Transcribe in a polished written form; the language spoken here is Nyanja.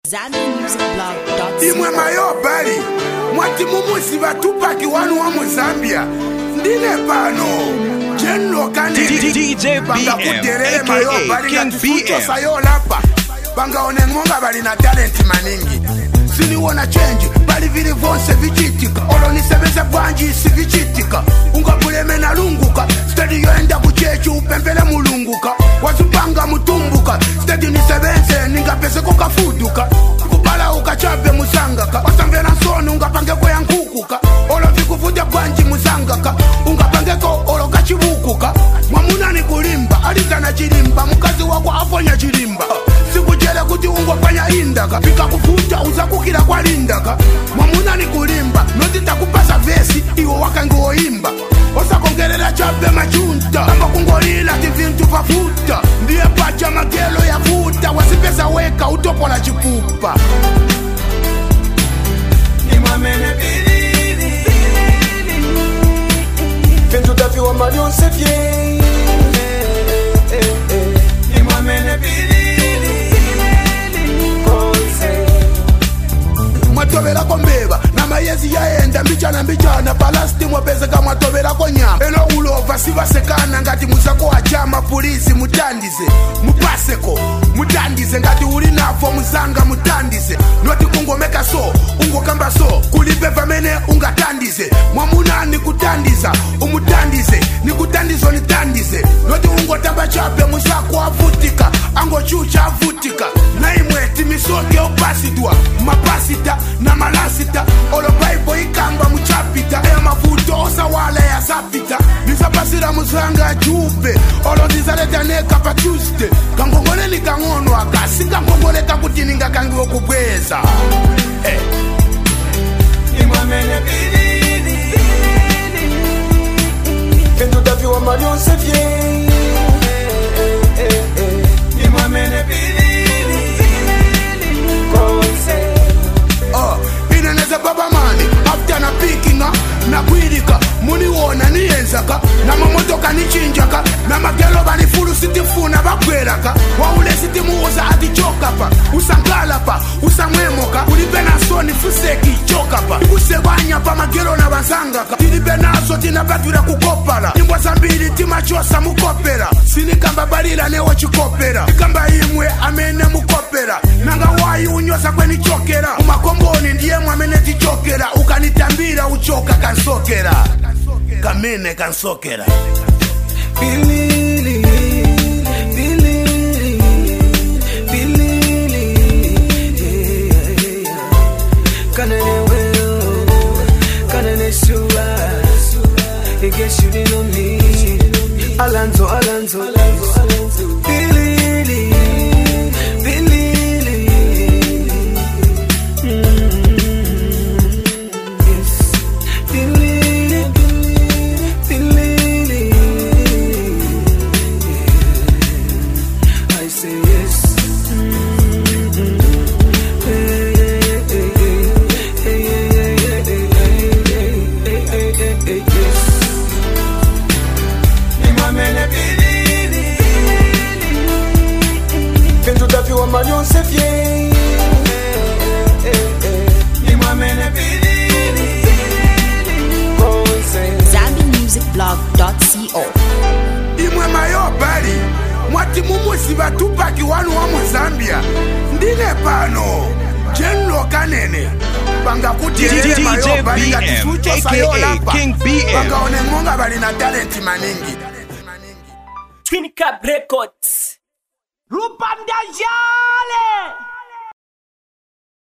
ZambianMusicBlog.co. Imwe mayo bali mwati mumusi batupaki wanu wa Muzambia ndine pano General Kanene DJ banga BM kuterele mayo bali aka na King tifuto BM. sayo lapa banga onengonga bali na talent maningi sini wona change bali vili vonse vichitika olo nisebeze bwanji si vichitika unga buleme na lunguka steady yoenda kuchechu upembele mulunguka wazupanga mutumbuka steady nisebenze ningapese kukafuduka kupala ukachape musangaka wasamvera nsonu ungapangeko ya nkukuka olo vikuvuja bwanji musangaka ungapangeko olo kachibukuka mwamunani kulimba alizana chilimba mukazi wako afonya chilimba sikujele kuti ungopanya indaka pika kufuta uzakukila kwa lindaka mwamunani kulimba notita kupasa vesi iwo wakangoimba osakongelela chape machunta amba kungolila tivintu vafuta ndiye pacha magelo ya futa wasipesa weka utopola chipupa Imamene bilili Vintu davi wa malionse vie Imamene bilili Konse mwatobera ko mbeba na mayezi yaenda mbichana balasti mwapezeka mwatobera ko nyama eno ulova sivasekana ngati muzako ajama polisi mutandize mupaseko mutandize ngati uli nafo muzanga mutandize noti kungomeka so ungokamba so kulipe pamene ungatandize mwamunani kutandiza umutandize nikutandizo nitandize noti ungotamba chape muzako avutika angochucha avutika na imwe timisoke opasidwa mapasita na malasita olo bible ikamba muchapita eya mavuto osawala ya zapita nisapasira muzanga jupe olo nizaretaneka pa Tuesday kangongole nikangono akasi kangongoleka kuti ningakangiwo kubweza Imamene bilili Vintu davi wa malionse vie Imamene bilili Konse ineneze baba mani after na pikinga na kwirika muniwona niyenzaka na mamotoka nichinjaka na magelo banifulu sitifuna bakweraka waule sitimuuza atichokapa usangalapa usamwemoka ulibe nasoni fuseki chokapa ikusebanyapa magelo na bazangaka tilibe naso tinabadwira kukopala imbwa zambiri timachosa mukopera sinikamba balila newo chikopera ikamba imwe amene mukopera nanga wayi unyosa kwenichokera umakomboni ndiye mwamene tichokera ukanitambira uchoka kansokera kamene kansokera Bilili Bilili Bilili Kanene well Kanene sura I guess you didn't know me Alonzo Bilili Bilili Yes Bilili Bilili I say yes Imamene bilili Vintu davi wa malionse vie Imamene bilili Konse ZambianMusicBlog.co. imwe mayo bali mwati mumusi batupaki wanu wa Muzambia ndine pano General Kanene banga kutirele mayo bali ngati BM sucho aka sayo lapa King BM. banga onengonga bali na talent maningi Twin Cap Records.